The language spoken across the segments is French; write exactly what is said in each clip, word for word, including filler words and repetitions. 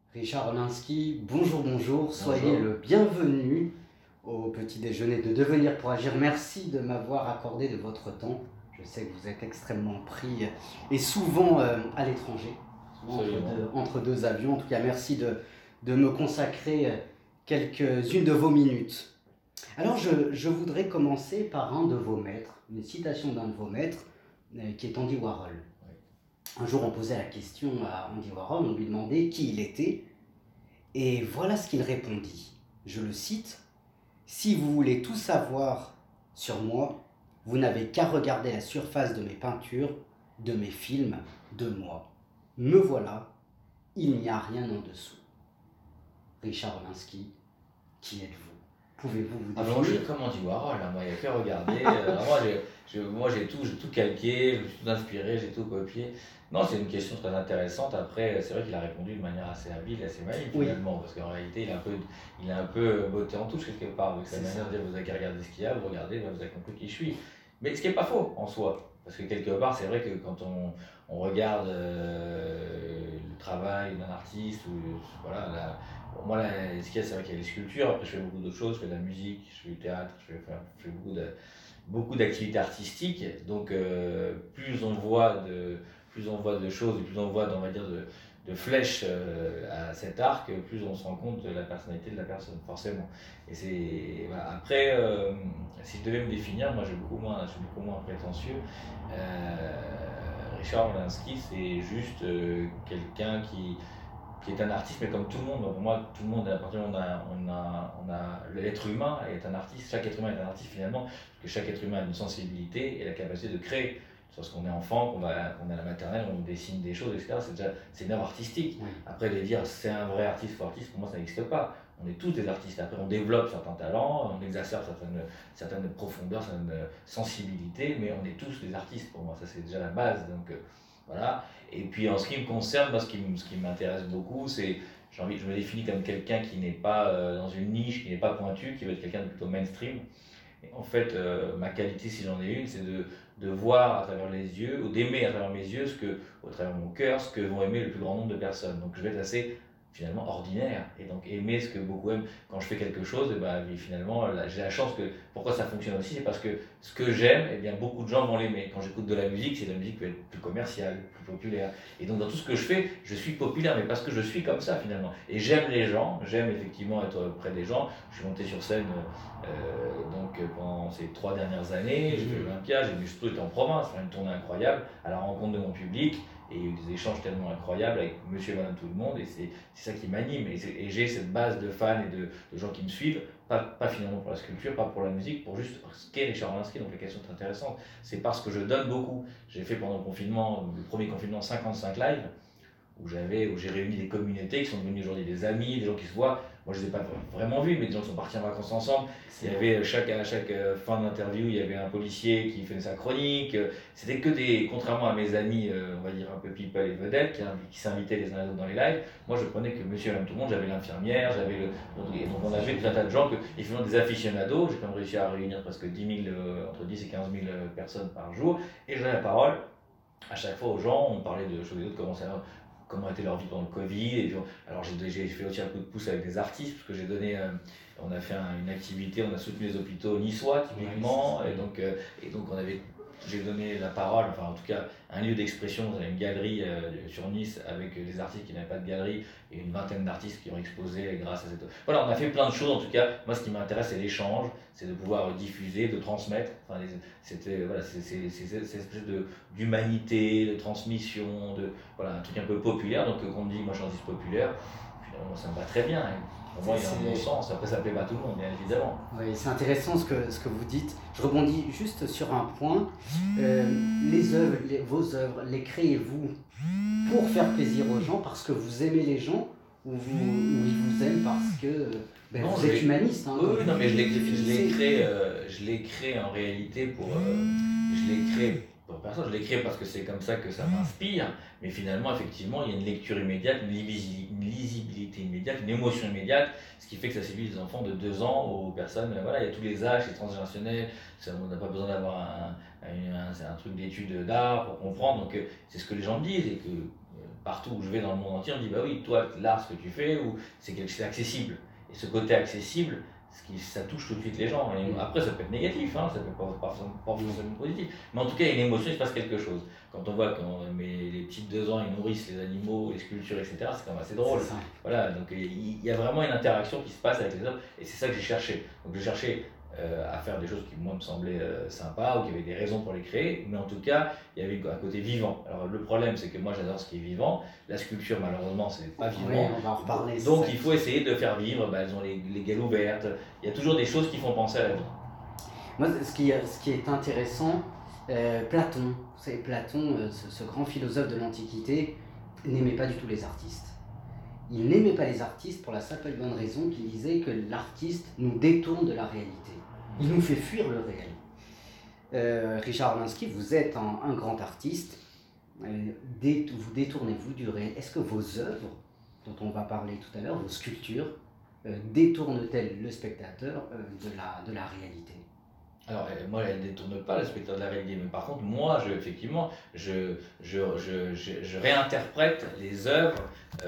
Richard Olinsky, bonjour, bonjour, soyez Bonjour. le bienvenu au petit déjeuner de Devenir pour Agir. Merci de m'avoir accordé de votre temps. Je sais que vous êtes extrêmement pris et souvent euh, à l'étranger, souvent entre deux, entre deux avions. En tout cas, merci de, de me consacrer quelques-unes de vos minutes. Alors, je, je voudrais commencer par un de vos maîtres, une citation d'un de vos maîtres, euh, qui est Andy Warhol. Un jour, on posait la question à Andy Warhol, on lui demandait qui il était, et voilà ce qu'il répondit. Je le cite: si vous voulez tout savoir sur moi, vous n'avez qu'à regarder la surface de mes peintures, de mes films, de moi. Me voilà, il n'y a rien en dessous. Richard Olinsky, qui êtes-vous? Pouvez-vous vous Ah ben définir? moi je suis comme Andy Warhol, hein. Moi il n'y a qu'à regarder. Alors moi j'ai j'ai- moi, j'ai tout, j'ai tout calqué, je me suis tout inspiré, j'ai tout copié. Non, c'est une question très intéressante. Après, c'est vrai qu'il a répondu de manière assez habile, assez maligne Oui, finalement, parce qu'en réalité il a un peu, il a un peu botté en touche quelque part, avec sa c'est manière ça. de dire vous avez qu'à regarder ce qu'il y a, vous regardez, ben, vous avez compris qui je suis. Mais ce qui n'est pas faux en soi, parce que quelque part c'est vrai que quand on, on regarde euh, le travail d'un artiste, ou voilà, la- Bon, moi, là, ce qu'il y a, c'est vrai qu'il y a les sculptures. Après, je fais beaucoup d'autres choses. Je fais de la musique, je fais du théâtre, je fais, enfin, je fais beaucoup de, beaucoup d'activités artistiques. Donc, euh, plus on voit de, plus on voit de choses, et plus on voit, on va dire, de, de flèches euh, à cet arc, plus on se rend compte de la personnalité de la personne, forcément. Et c'est voilà. Après, euh, si je devais me définir, moi, j'ai beaucoup moins, je suis beaucoup moins prétentieux. Euh, Richard Olinsky, c'est juste euh, quelqu'un qui qui est un artiste, mais comme tout le monde. Pour moi, tout le monde, à partir du moment où on a, on a, on a l'être humain est un artiste, chaque être humain est un artiste finalement, parce que chaque être humain a une sensibilité et la capacité de créer. Lorsqu'on est enfant, qu'on va, qu'on est à la maternelle, on dessine des choses, et cetera. C'est déjà c'est une œuvre artistique. Oui. Après, de dire c'est un vrai artiste, faux artiste, pour moi, ça n'existe pas. On est tous des artistes. Après, on développe certains talents, on exacerbe certaines, certaines profondeurs, certaines sensibilités, mais on est tous des artistes pour moi. Ça, c'est déjà la base. Donc, euh, voilà. Et puis en ce qui me concerne, moi, ce qui, m- ce qui m'intéresse beaucoup, c'est, j'ai envie, je me définis comme quelqu'un qui n'est pas euh, dans une niche, qui n'est pas pointu, qui veut être quelqu'un de plutôt mainstream. Et en fait, euh, ma qualité, si j'en ai une, c'est de, de voir à travers les yeux, ou d'aimer à travers mes yeux, ce que, au travers mon cœur, ce que vont aimer le plus grand nombre de personnes. Donc je vais être assez finalement ordinaire et donc aimer ce que beaucoup aiment quand je fais quelque chose. Et ben, finalement là, j'ai la chance que pourquoi ça fonctionne aussi, c'est parce que ce que j'aime, eh bien beaucoup de gens vont l'aimer. Quand j'écoute de la musique, c'est de la musique qui peut être plus commerciale, plus populaire, et donc dans tout ce que je fais, je suis populaire, mais parce que je suis comme ça finalement, et j'aime les gens, j'aime effectivement être près des gens. Je suis monté sur scène euh, donc pendant ces trois dernières années, j'ai fait l'Olympia, j'ai surtout été en province, faire une tournée incroyable à la rencontre de mon public, et il y a eu des échanges tellement incroyables avec monsieur et madame tout le monde, et c'est ça qui m'anime, et, et j'ai cette base de fans et de, de, gens qui me suivent, pas, pas finalement pour la sculpture, pas pour la musique, pour juste ce qu'est Richard Olinsky. Donc la question est intéressante, c'est parce que je donne beaucoup. J'ai fait pendant le confinement, le premier confinement, cinquante-cinq lives, où j'avais, où j'ai réuni des communautés qui sont devenues aujourd'hui des amis, des gens qui se voient. Moi, je les ai pas vraiment vus, mais des gens qui sont partis en vacances ensemble. Il y avait chaque, à chaque euh, fin d'interview, il y avait un policier qui faisait sa chronique. C'était que des, contrairement à mes amis, euh, on va dire un peu people et vedettes, qui, qui s'invitaient les uns les autres dans les lives. Moi, je prenais que monsieur et madame tout le monde, j'avais l'infirmière, j'avais le. Et donc, on avait tout un tas de gens, que, et finalement des aficionados. J'ai quand même réussi à réunir presque dix mille, euh, entre dix et quinze mille personnes par jour. Et je donnais la parole à chaque fois aux gens, on parlait de choses et d'autres, comment, ça, comment était leur vie pendant le Covid. Et puis, alors j'ai, j'ai fait aussi un coup de pouce avec des artistes, parce que j'ai donné, euh, on a fait un- une activité, on a soutenu les hôpitaux niçois typiquement, ouais, et, donc, euh, et donc on avait, j'ai donné la parole, enfin en tout cas un lieu d'expression, on avait une galerie euh, sur Nice avec des artistes qui n'avaient pas de galerie, et une vingtaine d'artistes qui ont exposé grâce à cette... Voilà, on a fait plein de choses en tout cas. Moi, ce qui m'intéresse, c'est l'échange, c'est de pouvoir diffuser, de transmettre. Enfin, les- c'était voilà, c'est c'est- c'est- c'est cette espèce de d'humanité, de transmission, de voilà, un truc un peu populaire. Donc euh, quand on me dit moi je suis un artiste populaire, finalement ça me va très bien, hein. Pour moi il y a un bon C'est sens. Après ça plaît pas à tout le monde, bien évidemment. oui, c'est intéressant ce que, ce que vous dites. Je rebondis juste sur un point. Euh, les œuvres, les- vos œuvres, les créez-vous pour faire plaisir aux gens, parce que vous aimez les gens, ou, vous, ou ils vous aiment parce que euh, ben, Non, vous je êtes l'ai. humaniste, hein, Oui, comme oui, vous non, mais je le l'ai, je l'ai définissez. créé, euh, je l'ai créé en réalité pour, euh, je l'ai créé pour personne. Je l'ai créé parce que c'est comme ça que ça m'inspire. Mais finalement, effectivement, il y a une lecture immédiate, une, livisi- une lisibilité immédiate, une émotion immédiate, ce qui fait que ça séduit les enfants de deux ans aux personnes. euh, Voilà, il y a tous les âges, c'est transgénérationnel. Ça, on n'a pas besoin d'avoir un, un, un- c'est un truc d'étude d'art pour comprendre. Donc, euh, c'est ce que les gens me disent, et que partout où je vais dans le monde entier, on dit bah oui, toi, l'art, ce que tu fais, ou c'est quelque chose accessible. Et ce côté accessible, ce qui, ça touche tout de suite les gens. Et après, ça peut être négatif, hein, ça peut pas, pas, pas forcément positif. Mais en tout cas, il y a une émotion, il se passe quelque chose. Quand on voit quand mais les petites deux ans, ils nourrissent les animaux, les sculptures, et cetera, c'est quand même assez drôle. Voilà, donc il y a vraiment une interaction qui se passe avec les œuvres, et c'est ça que j'ai cherché. Donc j'ai cherché euh, à faire des choses qui, moi, me semblaient euh, sympas, ou qui avaient des raisons pour les créer, mais en tout cas, il y avait un côté vivant. Alors le problème, c'est que moi, j'adore ce qui est vivant. La sculpture, malheureusement, c'est pas vivant. Oui, on va en reparler. Donc il faut essayer de faire vivre, bah, elles ont les, les gales ouvertes, il y a toujours des choses qui font penser à la vie. Moi, ce qui, ce qui est intéressant, euh, Platon, vous savez, Platon, euh, ce, ce grand philosophe de l'Antiquité, n'aimait pas du tout les artistes. Il n'aimait pas les artistes pour la simple et bonne raison qu'il disait que l'artiste nous détourne de la réalité. Il nous fait fuir le réel. Euh, Richard Orlinski, vous êtes un, un grand artiste, euh, dé, vous détournez-vous du réel. Est-ce que vos œuvres, dont on va parler tout à l'heure, vos sculptures, euh, détournent-elles le spectateur euh, de, la, de la réalité ? Alors, moi, elle ne détourne pas le spectateur de la réalité, mais par contre, moi, je, effectivement, je, je, je, je, je réinterprète les œuvres,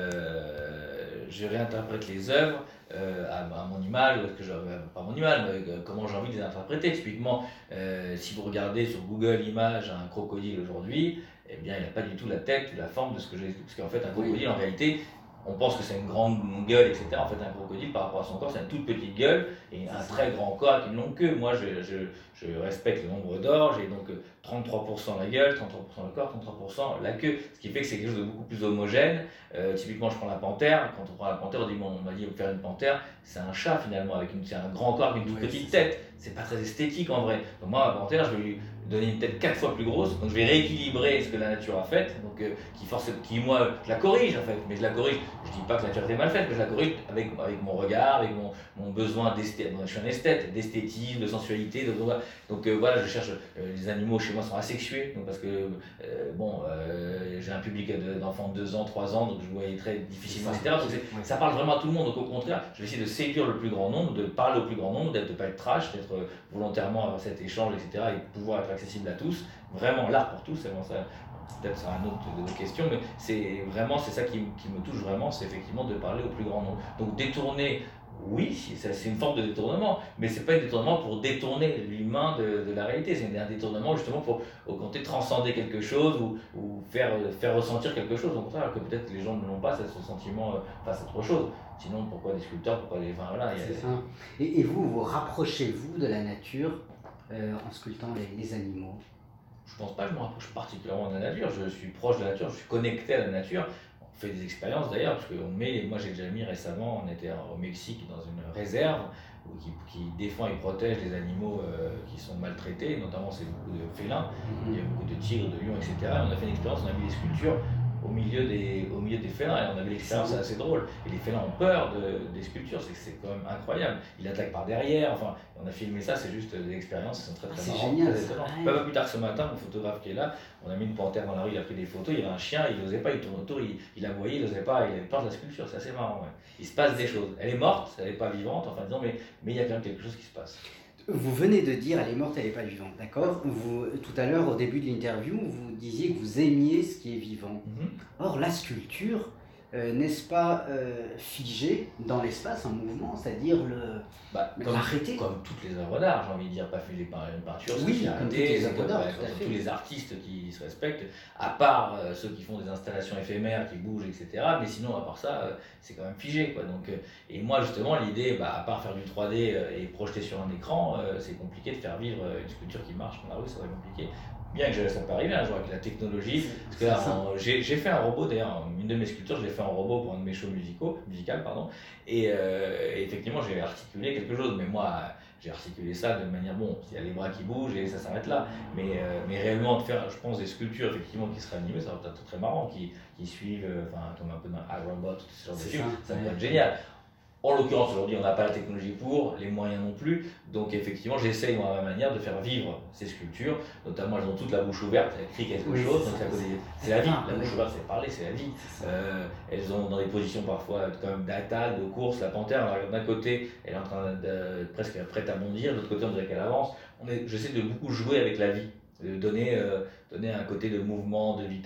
euh, je réinterprète les œuvres euh, à, à mon image, que je, pas mon image, mais comment j'ai envie de les interpréter. Typiquement, euh, si vous regardez sur Google Images un crocodile aujourd'hui, eh bien, il n'a pas du tout la tête ou la forme de ce que j'ai. Parce qu'en fait, un crocodile, en réalité, on pense que c'est une grande gueule, et cetera. En fait, un crocodile, par rapport à son corps, c'est une toute petite gueule et un très grand corps avec une longue queue. Moi, je, je, je respecte le nombre d'or, j'ai donc trente-trois pour cent la gueule, trente-trois pour cent le corps, trente-trois pour cent la queue, ce qui fait que c'est quelque chose de beaucoup plus homogène. Euh, typiquement, je prends la panthère. Quand on prend la panthère, on dit bon, on m'a dit faire une panthère, c'est un chat finalement, avec une, c'est un grand corps avec une toute ouais, petite tête. C'est pas très esthétique en vrai. Donc, moi, ma panthère, je vais lui donner une tête quatre fois plus grosse, donc je vais rééquilibrer ce que la nature a fait, donc euh, qui force, qui moi, je la corrige en fait, mais je la corrige, je dis pas que la nature était mal faite, mais je la corrige avec, avec mon regard, avec mon, mon besoin d'esthétisme, je suis un esthète, d'esthétisme, de sensualité, de, donc euh, voilà, je cherche, euh, les animaux chez moi sont asexués, donc parce que, euh, bon, euh, j'ai un public d'enfants de deux ans, trois ans, donc je voyais très difficilement, et cetera, donc ouais. Ça parle vraiment à tout le monde, donc au contraire, je vais essayer de séduire le plus grand nombre, de parler au plus grand nombre, de ne pas être trash, d'être volontairement avoir cet échange, et cetera, et de pouvoir être accessible à tous, vraiment l'art pour tous, c'est bon, ça, peut-être c'est un autre de nos questions, mais c'est vraiment, c'est ça qui, qui me touche vraiment, c'est effectivement de parler au plus grand nombre. Donc détourner, oui, c'est une forme de détournement, mais c'est pas un détournement pour détourner l'humain de, de la réalité, c'est un détournement justement pour, au contraire, transcender quelque chose ou, ou faire, faire ressentir quelque chose, au contraire, que peut-être les gens ne l'ont pas, ce sentiment face à autre chose. Sinon, pourquoi des sculpteurs, pourquoi des... Enfin, voilà, c'est ça. Et, et vous, vous rapprochez-vous de la nature euh, en sculptant les, les animaux? Je pense pas que je me rapproche particulièrement de la nature, je suis proche de la nature, je suis connecté à la nature. On fait des expériences d'ailleurs, parce que on met, moi j'ai déjà mis récemment, on était au Mexique dans une réserve où qui, qui défend et protège les animaux euh, qui sont maltraités, notamment c'est beaucoup de félins, il y a beaucoup de tigres, de lions, et cetera. On a fait une expérience, on a mis des sculptures au milieu des, au milieu des félins et on avait l'expérience assez drôle. Et les félins ont peur de, des sculptures, c'est quand même incroyable. Ils attaquent par derrière, enfin, on a filmé ça, c'est juste des expériences qui sont très très ah, marrantes. Génial, très, très pas, pas plus tard que ce matin, mon photographe qui est là, on a mis une panthère dans la rue, il a pris des photos, il y avait un chien, il n'osait pas, il tourne autour, il, il aboyait, il n'osait pas, il avait peur de la sculpture, c'est assez marrant. Ouais. Il se passe des choses. Elle est morte, elle n'est pas vivante, enfin disons, mais, mais il y a quand même quelque chose qui se passe. Vous venez de dire, elle est morte, elle n'est pas vivante, d'accord? Vous, tout à l'heure, au début de l'interview, vous disiez que vous aimiez ce qui est vivant. Mm-hmm. Or, la sculpture, euh, n'est-ce pas euh, figée dans l'espace, en mouvement, c'est-à-dire le bah, l'arrêter? Comme toutes les œuvres d'art, j'ai envie de dire, pas fait les peintures, oui, comme toutes les œuvres d'art, tous les artistes qui se respectent, à part euh, ceux qui font des installations éphémères, qui bougent, et cetera. Mais sinon, à part ça, euh, c'est quand même figé, quoi. Donc, euh, et moi, justement, l'idée, bah, à part faire du trois D euh, et projeter sur un écran, euh, c'est compliqué de faire vivre une sculpture qui marche dans la rue, c'est très compliqué. Bien que ça peut arriver un jour avec la technologie, parce que là, j'ai fait un robot, d'ailleurs, une de mes sculptures, je l'ai fait en robot pour un de mes shows musicaux, musical, pardon, et, euh, et effectivement, j'ai articulé quelque chose, mais moi, j'ai articulé ça de manière, bon, il y a les bras qui bougent et ça s'arrête là, mais, euh, mais réellement, de faire, je pense, des sculptures, effectivement, qui seraient animées, ça va être très marrant, qui, qui suivent, enfin, euh, comme un peu dans iRobot, tout ce genre de films, ça, ça peut être génial. En l'occurrence, aujourd'hui, on n'a pas la technologie pour, les moyens non plus. Donc, effectivement, j'essaye, moi, à ma manière, de faire vivre ces sculptures. Notamment, elles ont toute la bouche ouverte, elles crient quelque oui, chose. C'est la vie. La bouche ouverte, c'est parler, c'est la vie. Euh, elles ont dans des positions parfois quand même d'attaque, de course. La panthère, d'un côté, elle est en train de presque prête à bondir. De l'autre côté, on dirait qu'elle avance. J'essaie de beaucoup jouer avec la vie, de donner, euh, donner un côté de mouvement, de vitesse.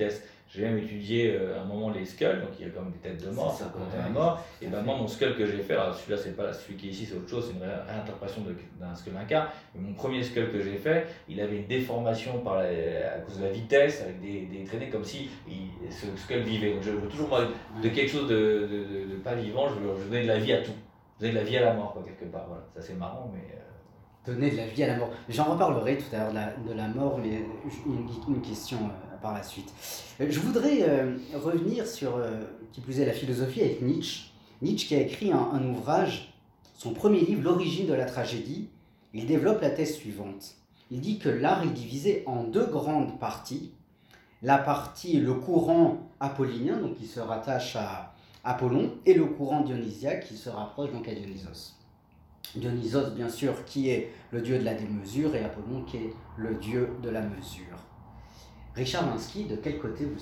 j'ai même étudié euh, à un moment les skulls, donc il y a comme des têtes de mort, ça représentait la mort. Et ben moi, mon skull que j'ai fait, alors celui-là, c'est pas celui qui est ici, c'est autre chose, c'est une ré- réinterprétation de- d'un skull inca. Mais mon premier skull que j'ai fait, il avait une déformation par la, à cause de la vitesse, avec des, des traînées comme si il, ce skull vivait. Donc je veux toujours moi, de quelque chose de, de, de- de pas vivant, je veux, je veux donner de la vie à tout. Donner de la vie à la mort, quoi, quelque part. Voilà. Ça, c'est marrant, mais. Euh... Donner de la vie à la mort. J'en reparlerai tout à l'heure de la, de la mort, mais une, une question euh, par la suite. Euh, je voudrais euh, revenir sur, euh, qui plus est, la philosophie avec Nietzsche. Nietzsche qui a écrit un, un ouvrage, son premier livre, L'origine de la tragédie. Il développe la thèse suivante. Il dit que l'art est divisé en deux grandes parties. La partie, le courant apollinien, donc qui se rattache à Apollon, et le courant dionysiaque qui se rapproche donc à Dionysos. Dionysos, bien sûr, qui est le dieu de la démesure, et Apollon qui est le dieu de la mesure. Richard Linsky, de quel côté vous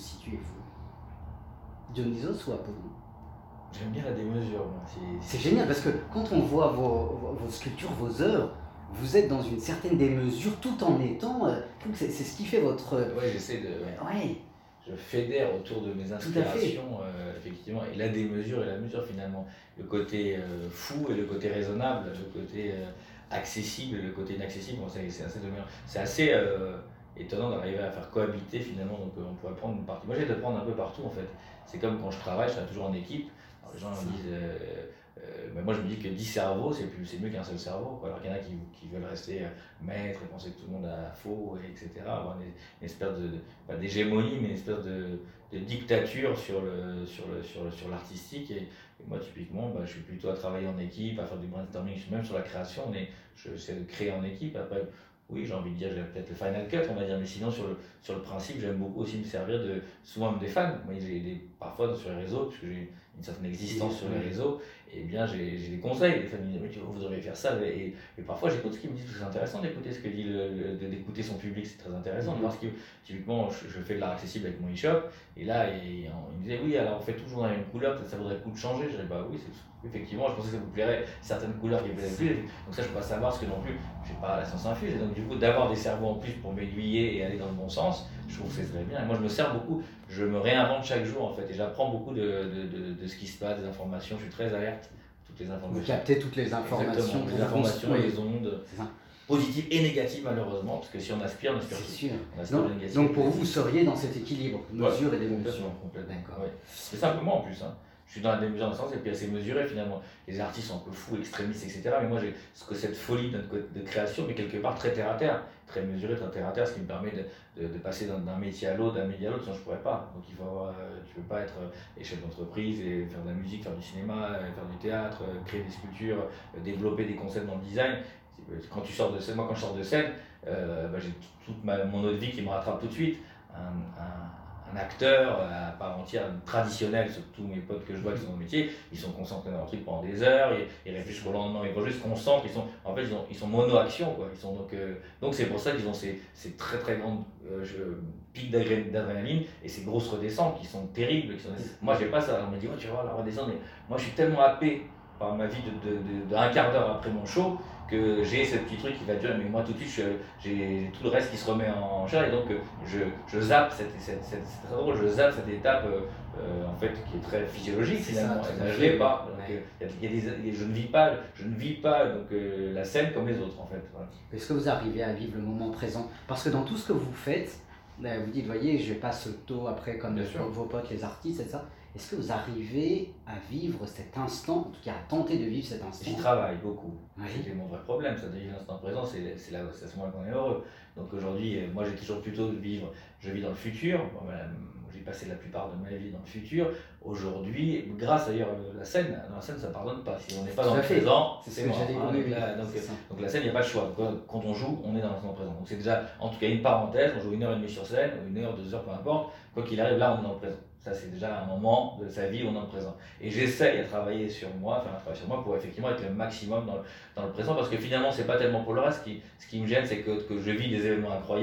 situez-vous? Dionysos ou Apollon? J'aime bien la démesure, moi. C'est génial, parce que quand on voit vos, vos, vos sculptures, vos œuvres, vous êtes dans une certaine démesure tout en étant... Euh, c'est ce qui fait votre... Oui, j'essaie de... Ouais. Ouais. Je fédère autour de mes inspirations, euh, effectivement, et la démesure et la mesure finalement. Le côté euh, fou et le côté raisonnable, le côté euh, accessible et le côté inaccessible, bon, c'est assez, c'est assez euh, étonnant d'arriver à faire cohabiter finalement, donc euh, on pourrait prendre une partie. Moi j'ai de prendre un peu partout en fait. C'est comme quand je travaille, je travaille toujours en équipe. Alors, les gens me disent, euh, euh, mais moi je me dis que dix cerveaux c'est mieux qu'un seul cerveau, quoi. Alors qu'il y en a qui, qui veulent rester maîtres et penser que tout le monde a faux, et etc. Avoir une, une espèce de, de pas d'hégémonie, mais une espèce de, de dictature sur le sur le sur le, sur l'artistique. Et, et moi typiquement, bah, je suis plutôt à travailler en équipe, à faire du brainstorming, même sur la création, mais je j'essaie de créer en équipe. Après, oui, j'ai envie de dire, j'ai peut-être le final cut, on va dire, mais sinon sur le, sur le principe, j'aime beaucoup aussi me servir de souvent des fans. Moi, j'ai des, parfois sur les réseaux, puisque j'ai une certaine existence sur les réseaux, et bien j'ai des conseils, des fans me disent mais vous devriez faire ça, et, et parfois j'écoute ce qu'ils me disent, c'est intéressant d'écouter ce que dit le, le, d'écouter son public, c'est très intéressant de voir ce qui, typiquement je, je fais de l'art accessible avec mon e-shop, et là il, il me disait oui alors on fait toujours dans la même couleur, peut-être ça vaudrait le coup de changer, je dis bah oui c'est effectivement je pensais que ça vous plairait certaines couleurs qui vous plairaient plus, donc ça je peux pas savoir parce que non plus j'ai pas la science infuse, et donc du coup d'avoir des cerveaux en plus pour m'aiguiller et aller dans le bon sens, je trouve que c'est très bien, et moi je me sers beaucoup, je me réinvente chaque jour en fait, et j'apprends beaucoup de, de, de, de ce qui se passe, des informations, je suis très alerte, toutes les informations. Vous captez toutes les informations. Exactement, les informations et les ondes, positives et négatives malheureusement, parce que si on aspire, on aspire. C'est sûr. On aspire donc, négatif, donc pour vous, vous seriez dans cet équilibre, mesure ouais, et démesure. Complètement, complètement. Ouais. C'est simplement en plus. Hein. Je suis dans la démesure dans le sens, et puis assez mesuré finalement. Les artistes sont un peu fous, extrémistes, et cetera. Mais moi j'ai cette folie de, de création, mais quelque part très terre à terre, très mesuré, très terre à terre, ce qui me permet de, de, de passer d'un métier à l'autre, d'un métier à l'autre, sinon je pourrais pas. Donc il faut avoir, euh, tu peux pas être euh, chef d'entreprise et faire de la musique, faire du cinéma, euh, faire du théâtre, euh, créer des sculptures, euh, développer des concepts dans le design. Quand tu sors de scène, moi quand je sors de scène, euh, bah, j'ai toute ma, mon autre vie qui me rattrape tout de suite. Un, un, un acteur à part entière, traditionnel, surtout mes potes que je vois qui sont dans le métier, ils sont concentrés dans leur truc pendant des heures, ils, ils réfléchissent au lendemain, ils vont juste se concentrent, ils sont, en fait ils, ont, ils sont mono-action, quoi. Ils sont donc euh, donc c'est pour ça qu'ils ont ces, ces très très grandes euh, je, pics d'adrénaline et ces grosses redescentes qui sont terribles. Qui sont... Moi j'ai pas ça, on me dit oh, tu vois la redescente, mais moi je suis tellement happé par ma vie de, de, de, de un quart d'heure après mon show que j'ai ce petit truc qui va durer, mais moi tout de suite j'ai tout le reste qui se remet en chair, et donc je, je zappe cette, cette, cette, c'est très drôle, je zappe cette étape euh, en fait qui est très physiologique finalement, ça, et ben, je l'ai pas, donc, ouais. euh, y a, y a des, je ne vis pas, je ne vis pas donc, euh, la scène comme les autres en fait. Voilà. Est-ce que vous arrivez à vivre le moment présent? Parce que dans tout ce que vous faites, vous dites, voyez, je passe tôt après comme vos, vos potes les artistes et ça. Est-ce que vous arrivez à vivre cet instant, en tout cas à tenter de vivre cet instant? J'y travaille beaucoup. Oui. C'était mon vrai problème, ça de vivre l'instant présent, c'est là, à ce moment-là qu'on est heureux. Donc aujourd'hui, moi j'ai toujours plutôt de vivre, je vis dans le futur. Bon, ben, j'ai passé la plupart de ma vie dans le futur. Aujourd'hui, grâce d'ailleurs à la scène, dans la scène ça ne pardonne pas. Si on n'est pas dans le présent, c'est mort. Hein, donc, la, donc, donc la scène, il n'y a pas de choix. Donc, quand on joue, on est dans l'instant présent. Donc c'est déjà, en tout cas, une parenthèse. On joue une heure et demie sur scène, ou une heure, deux heures, peu importe. Quoi qu'il arrive, là, on est dans le présent. Ça, c'est déjà un moment de sa vie où on est dans le présent. Et j'essaye à travailler sur moi, faire un travail sur moi pour effectivement être le maximum dans le, dans le présent, parce que finalement, c'est pas tellement pour le reste. Ce qui, ce qui me gêne, c'est que, que je vis des événements incroyables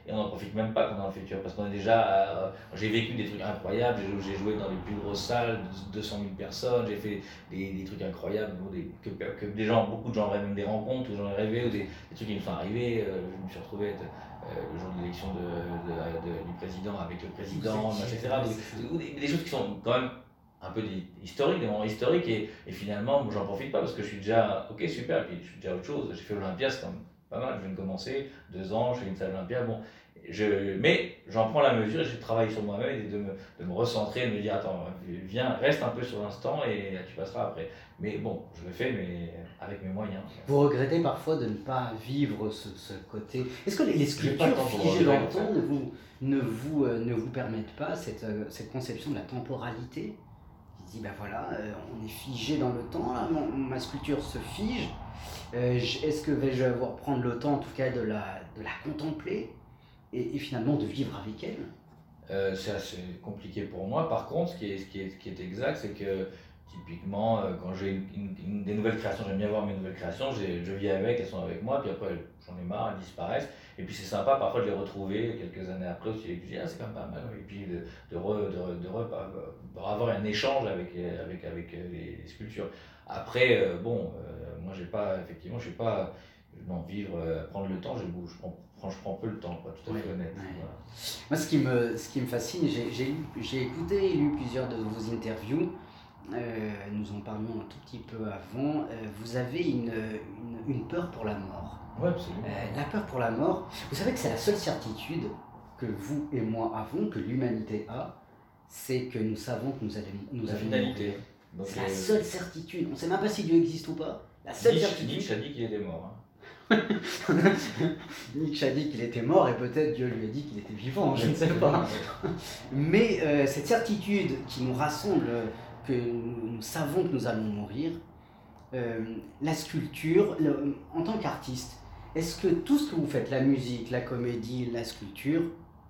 et on n'en profite même pas quand on est dans le futur, parce qu'on est déjà, euh, j'ai vécu des trucs incroyables, j'ai joué dans les plus grosses salles, deux cent mille personnes, j'ai fait des, des trucs incroyables, des, que, que des gens, beaucoup de gens rêvent, même des rencontres où j'en ai rêvé, ou des, des trucs qui me sont arrivés, euh, je me suis retrouvé être, euh, le jour de l'élection de, de, de, du président avec le président, et cetera. Donc, des, des choses qui sont quand même un peu des, historiques, des moments historiques, et, et finalement, j'en profite pas parce que je suis déjà, ok, super, et puis je suis déjà autre chose, j'ai fait Olympia, c'est quand même pas mal, je viens de commencer, deux ans, je fais une salle Olympia, bon, je, mais j'en prends la mesure et je travaille sur moi-même et de me, de me recentrer, de me dire, attends, viens, reste un peu sur l'instant et tu passeras après. Mais bon, je le fais, mais avec mes moyens. Vous regrettez parfois de ne pas vivre ce, ce côté. Est-ce que les, les sculptures figées dans le temps ne vous, ne, vous, euh, ne vous permettent pas cette, euh, cette conception de la temporalité? Qui dit, ben voilà, euh, on est figé dans le temps, là, mon, ma sculpture se fige. Euh, Est-ce que vais-je avoir prendre le temps, en tout cas, de la, de la contempler et, et finalement de vivre avec elle? euh, C'est assez compliqué pour moi. Par contre, ce qui est, ce qui est, ce qui est exact, c'est que typiquement, euh, quand j'ai une, une, une, des nouvelles créations, j'aime bien voir mes nouvelles créations, je vis avec, elles sont avec moi, puis après j'en ai marre, elles disparaissent. Et puis c'est sympa parfois de les retrouver quelques années après aussi, et je dis, ah, c'est quand même pas mal. Et puis de, de, re, de, de, re, de avoir un échange avec, avec, avec les, les sculptures. Après, euh, bon, euh, moi j'ai pas, effectivement, je suis pas, non, vivre, euh, prendre le temps, je, je, prends, je prends peu le temps, quoi, tout à fait oui, honnête. Ouais. Voilà. Moi, ce qui me, ce qui me fascine, j'ai écouté et lu plusieurs de vos interviews. Euh, nous en parlions un tout petit peu avant. Euh, vous avez une, une, une peur pour la mort. Oui, absolument. Euh, la peur pour la mort, vous savez que c'est la seule certitude que vous et moi avons, que l'humanité a, c'est que nous savons que nous allons nous la finalité. C'est euh... la seule certitude. On ne sait même pas si Dieu existe ou pas. La seule Nietzsche, certitude. Nietzsche a dit qu'il était mort. Hein. Nietzsche a dit qu'il était mort et peut-être Dieu lui a dit qu'il était vivant, je ne sais pas. Mais euh, cette certitude qui nous rassemble, que nous, nous savons que nous allons mourir, euh, la sculpture, le, en tant qu'artiste, est-ce que tout ce que vous faites, la musique, la comédie, la sculpture,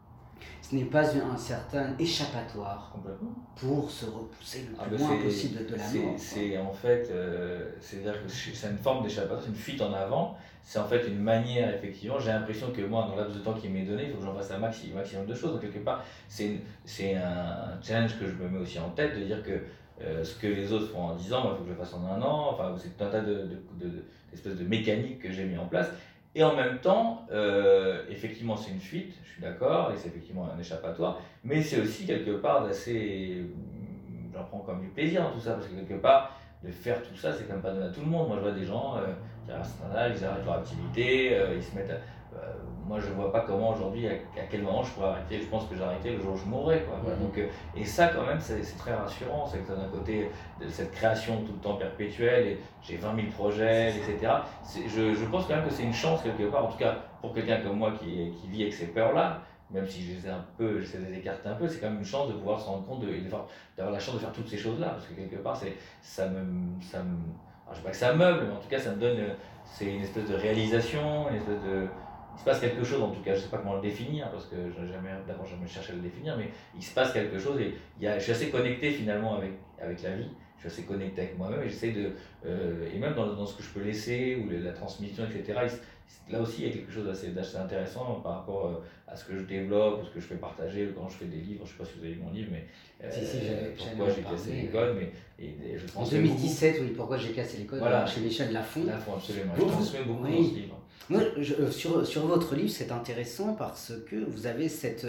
ce n'est pas un certain échappatoire pour se repousser le plus ah loin possible de la mort? C'est en fait, euh, c'est-à-dire que c'est une forme d'échappatoire, c'est une fuite en avant, c'est en fait une manière, effectivement, j'ai l'impression que moi, dans le laps de temps qui m'est donné, il faut que j'en fasse un maximum, maximum de choses, donc quelque part, c'est un challenge que je me mets aussi en tête, de dire que Euh, ce que les autres font en dix ans, moi il faut que je le fasse en un an, enfin c'est tout un tas de, de, de, d'espèces de mécaniques que j'ai mis en place. Et en même temps, euh, effectivement c'est une fuite, je suis d'accord, et c'est effectivement un échappatoire, mais c'est aussi quelque part d'assez, j'en prends comme du plaisir dans tout ça, parce que quelque part, de faire tout ça, c'est quand même pas donné à tout le monde. Moi je vois des gens euh, qui arrivent à un certain âge, ils arrêtent leur activité, euh, ils se mettent à... Euh, moi je vois pas comment aujourd'hui, à, à quel moment je pourrais arrêter. Je pense que j'ai arrêté le jour où je mourrai, quoi. Voilà. Donc, euh, et ça quand même c'est très rassurant, c'est que d'un côté de cette création tout le temps perpétuelle, et j'ai vingt mille projets, et cetera. Je, je pense quand même que c'est une chance quelque part, en tout cas pour quelqu'un comme moi qui, qui vit avec ces peurs-là, même si je les ai un peu, j'essaie de les écarter un peu, c'est quand même une chance de pouvoir se rendre compte, d'avoir la chance de faire toutes ces choses-là, parce que quelque part ça me, ça me, alors je sais pas que ça meuble, mais en tout cas ça me donne, c'est une espèce de réalisation, une espèce de, il se passe quelque chose, en tout cas, je ne sais pas comment le définir, parce que je n'ai jamais, d'abord jamais cherché à le définir, mais il se passe quelque chose et il y a, je suis assez connecté finalement avec, avec la vie, je suis assez connecté avec moi-même et j'essaie de, euh, et même dans, dans ce que je peux laisser, ou la transmission, et cetera, il, là aussi il y a quelque chose d'assez intéressant par rapport à ce que je développe, ou ce que je fais partager, quand je fais des livres, je ne sais pas si vous avez lu mon livre, mais euh, si, si, pourquoi j'ai cassé l'école, mais et, et je en deux mille dix-sept, oui, pourquoi j'ai cassé l'école, voilà, chez Michel Lafon. Lafon, absolument, je transmets beaucoup oui. dans ce livre. Moi, je, sur, sur votre livre, c'est intéressant parce que vous avez cette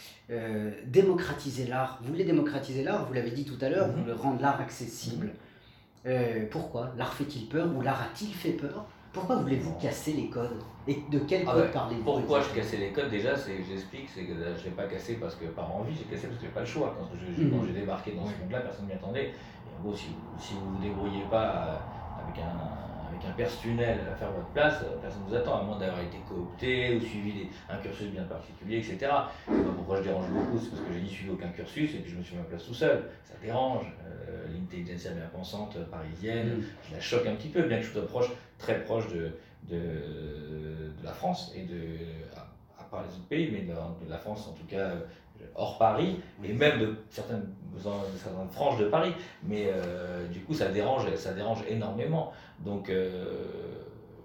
euh, démocratiser l'art. Vous voulez démocratiser l'art, vous l'avez dit tout à l'heure, mm-hmm. vous voulez rendre l'art accessible. Mm-hmm. euh, pourquoi? L'art fait-il peur ou l'art a-t-il fait peur? Pourquoi voulez-vous casser les codes? Et de quel ah code ouais. parlez-vous? Pourquoi je cassais les codes? Déjà, j'explique, c'est que je ne l'ai pas cassé parce que par envie, j'ai cassé parce que je n'ai pas le choix. Quand j'ai mm-hmm. débarqué dans ce monde-là, personne ne m'y attendait. Et bon, si vous si vous, vous débrouillez pas avec un avec un perce tunnel à faire votre place, personne ne vous attend, à moins d'avoir été coopté ou suivi des, un cursus bien particulier, et cetera. Et ben pourquoi je dérange beaucoup, c'est parce que j'ai ni suivi aucun cursus et puis je me suis mis à ma place tout seul. Ça dérange. Euh, L'intelligentsia bien pensante parisienne, mmh. je la choque un petit peu, bien que je sois proche, très proche de, de, de la France et de, à, à part les autres pays, mais de, de la France en tout cas hors Paris, et même de certaines, de certaines franges de Paris, mais euh, du coup ça dérange, ça dérange énormément. Donc euh,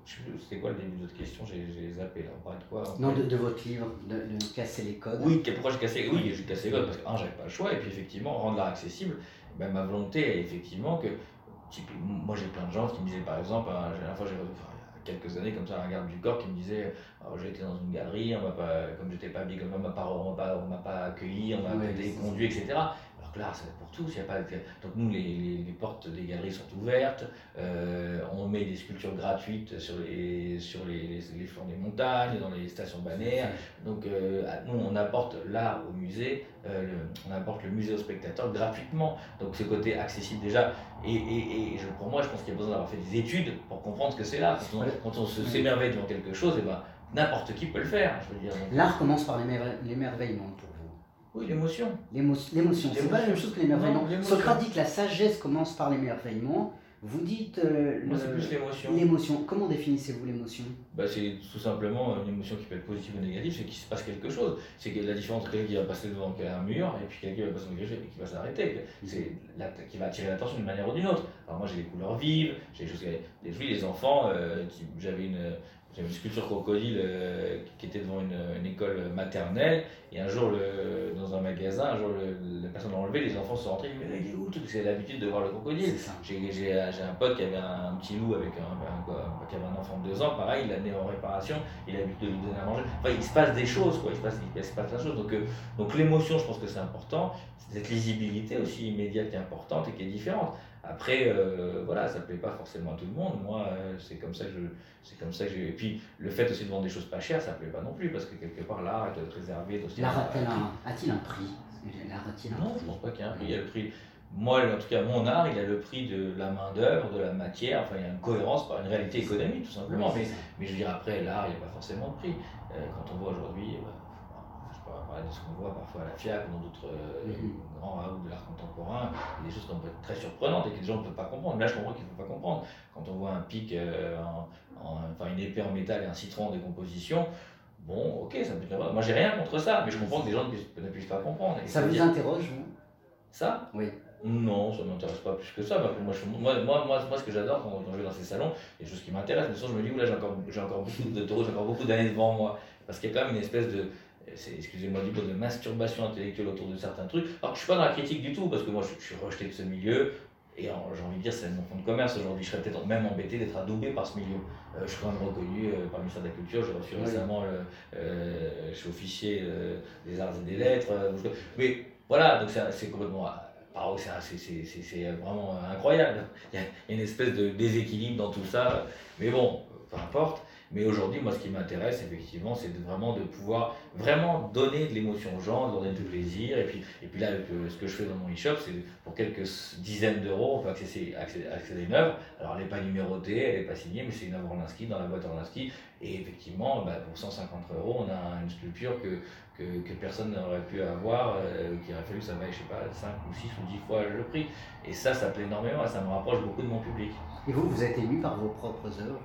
je sais plus, c'était quoi le début de votre question, j'ai j'ai zappé là, on parlait de quoi? On Non, parlait de, de votre livre, de, de casser les codes. Oui, que- pourquoi j'ai cassé? Oui, j'ai cassé les codes parce que, un, j'avais pas le choix, et puis effectivement, rendre l'art accessible, ben, ma volonté est effectivement que, type- moi j'ai plein de gens qui me disaient par exemple, hein, la dernière fois, j'ai enfin, il y a quelques années comme ça, un garde du corps qui me disait, oh, j'ai été dans une galerie, on m'a pas, comme j'étais pas habillé comme ça, on m'a pas, on m'a pas, on m'a pas accueilli, on m'a Ouais, peut-être c'est conduit, et cetera. Alors que l'art, c'est pour tous, il y a pas de- donc nous, les, les, les portes des galeries sont ouvertes, euh, on met des sculptures gratuites sur les, sur les, les, les flancs des montagnes, dans les stations balnéaires. Donc euh, nous, on apporte l'art au musée, euh, le- on apporte le musée aux spectateurs gratuitement. Donc ce côté accessible déjà, et, et, et je- pour moi, je pense qu'il y a besoin d'avoir fait des études pour comprendre ce que c'est là. Quand on, Ouais. quand on se Oui. s'émerveille devant quelque chose, et ben, n'importe qui peut le faire, je veux dire. Donc, L'art commence par l'émer- l'émerveillement pour vous. oui, l'émotion. L'émo- L'émotion, c'est pas la même chose que l'émerveillement. Non, l'émotion. Socrate dit que la sagesse commence par l'émerveillement. Vous dites euh, Moi, le- c'est plus l'émotion. l'émotion. Comment définissez-vous l'émotion? Bah, c'est tout simplement une émotion qui peut être positive ou négative, c'est qu'il se passe quelque chose. C'est que la différence entre quelqu'un qui va passer devant un mur et puis quelqu'un qui va passer devant quelque chose et qui va s'arrêter. C'est la- qui va attirer l'attention d'une manière ou d'une autre. Alors moi j'ai des couleurs vives, j'ai des choses qui des les enfants, euh, qui- j'avais une, j'avais une sculpture crocodile euh, qui était devant une, une école maternelle, et un jour le, dans un magasin, un jour le, la personne l'a enlevé, les enfants sont rentrés, mais il est où? C'est l'habitude de voir le crocodile. C'est ça. J'ai j'ai- j'ai un pote qui avait un, un petit loup avec un, un- un- qui avait un enfant de deux ans, pareil, il l'a amené en réparation, il a l'habitude de lui donner à manger. Enfin, il se passe des choses, quoi. Il se passe, il se passe plein de choses. Donc, euh, donc l'émotion, je pense que c'est important. Cette lisibilité aussi immédiate qui est importante et qui est différente. Après, euh, voilà, ça ne plaît pas forcément à tout le monde. Moi, euh, c'est comme ça que je, c'est comme ça que je. Et puis, le fait aussi de vendre des choses pas chères, ça ne plaît pas non plus, parce que quelque part, l'art doit être réservé. doit aussi L'art avoir a-t-il un prix. un, a-t-il un prix? L'art a-t-il un Non, prix? je pense pas qu'il y ait un prix. Il y a le prix. Moi, en tout cas, mon art, il a le prix de la main-d'œuvre, de la matière. Enfin, il y a une cohérence par une réalité économique, tout simplement. Oui, Mais, c'est ça. mais je veux dire, après, l'art, il n'y a pas forcément de prix. Euh, quand on voit aujourd'hui, euh, bah, je peux parler de ce qu'on voit parfois à la FIAC ou dans d'autres euh, Mhm. grands raouts de l'art contemporain, il y a des choses qui peuvent être très surprenantes et que les gens ne peuvent pas comprendre. Là, je comprends qu'ils ne peuvent pas comprendre. Quand on voit un pic, euh, en- en- enfin une épée en métal et un citron en décomposition, bon, ok, ça peut être. Moi, j'ai rien contre ça, mais je comprends que des gens ne puissent, ne puissent pas comprendre. Et Ça faut vous dire- interroge, vous? Ça? Oui. Non, ça ne m'intéresse pas plus que ça. Moi, moi, je- moi, moi, moi, moi, ce que j'adore quand, quand je vais dans ces salons, il y a des choses qui m'intéressent, mais sinon je me dis, oula, j'ai encore, j'ai encore beaucoup de taureaux, j'ai encore beaucoup d'années devant moi. Parce qu'il y a quand même une espèce de, c'est- excusez-moi du mot, de masturbation intellectuelle autour de certains trucs. Alors, je ne suis pas dans la critique du tout, parce que moi, je, je suis rejeté de ce milieu. Et en- j'ai envie de dire, c'est mon fonds de commerce aujourd'hui. Je serais peut-être même embêté d'être adoubé par ce milieu. Euh, je suis quand même reconnu euh, par le ministère de la Culture. J'ai reçu Oui. récemment, le, euh, je suis officier euh, des arts et des lettres. euh, mais voilà, donc c'est c'est complètement. Ah ouais, c'est c'est- c'est- c'est- c'est vraiment incroyable. Il y a une espèce de déséquilibre dans tout ça. Mais bon, peu importe. Mais aujourd'hui, moi, ce qui m'intéresse, effectivement, c'est de- vraiment de pouvoir vraiment donner de l'émotion aux gens, de leur donner du plaisir. Et puis, et puis là, avec, euh, ce que je fais dans mon e-shop, c'est pour quelques dizaines d'euros, on peut accéder, accéder, accéder à une œuvre. Alors, elle n'est pas numérotée, elle n'est pas signée, mais c'est une œuvre Orlinski dans la boîte Orlinski. Et effectivement, bah, pour cent cinquante euros, on a une sculpture que, que, que personne n'aurait pu avoir, euh, qu'il aurait fallu que ça vaille, je sais pas, cinq ou six ou dix fois le prix. Et ça, ça plaît énormément et ça me rapproche beaucoup de mon public. Et vous, vous êtes ému par vos propres œuvres?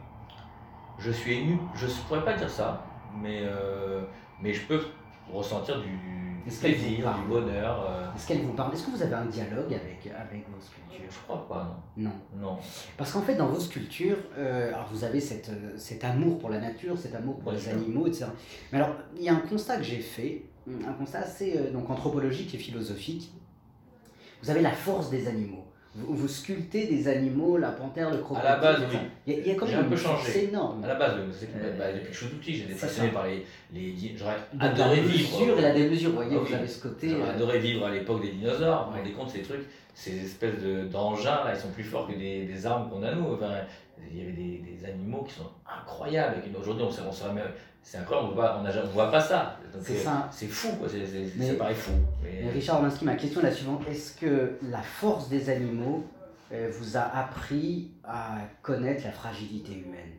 Je suis ému, je ne pourrais pas dire ça, mais, euh, mais je peux ressentir du Est-ce qu'elle vous plaisir, parle? du bonheur. euh, Est-ce qu'elle vous parle? Est-ce que vous avez un dialogue avec, avec vos sculptures? je crois pas, Non. non. Non. Parce qu'en fait, dans vos sculptures, euh, alors vous avez cette, euh, cet amour pour la nature, cet amour pour Bien les sûr. animaux, et cetera. Mais alors, il y a un constat que j'ai fait, un constat assez euh, donc, anthropologique et philosophique. Vous avez la force des animaux. Vous, vous sculptez des animaux, la panthère, le crocodile. À la base, et cetera. oui. Il y a, il y a quand J'ai même un peu une force changé. énorme. À la base, oui, c'est- Euh, bah, depuis que je suis tout petit, j'étais c'est fasciné ça. par les. les j'aurais De la adoré mesure vivre. et la démesure, vous voyez, Ah vous oui. avez ce côté. J'aurais euh, adoré vivre à l'époque des dinosaures. Vous vous Ouais. rendez compte, ces trucs, ces espèces de- d'engins, là, ils sont plus forts que des, des armes qu'on a nous. Enfin, il y avait des, des animaux qui sont incroyables. et qui- Aujourd'hui, on, sait- on serait même. C'est incroyable, on ne voit pas ça. Donc, C'est euh, ça. C'est fou, quoi. C'est- c'est- Mais- ça paraît fou. Mais- Mais Richard Orlinski, ma question est la suivante. Est-ce que la force des animaux euh, vous a appris à connaître la fragilité humaine?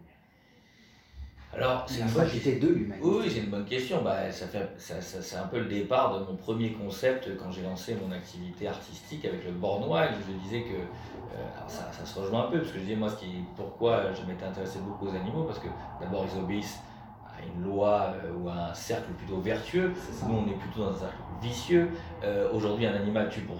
Alors, c'est La une bonne fragilité de l'humanité. Oui, oui, c'est une bonne question. Bah, ça fait, ça, ça- c'est un peu le départ de mon premier concept quand j'ai lancé mon activité artistique avec le Bornois. Et je disais que euh, alors ça, ça se rejoint un peu parce que je disais moi ce qui, pourquoi je m'étais intéressé beaucoup aux animaux parce que d'abord ils obéissent à une loi euh, ou à un cercle plutôt vertueux. C'est ça. Nous on est plutôt dans un cercle vicieux. Euh, Aujourd'hui un animal tue pour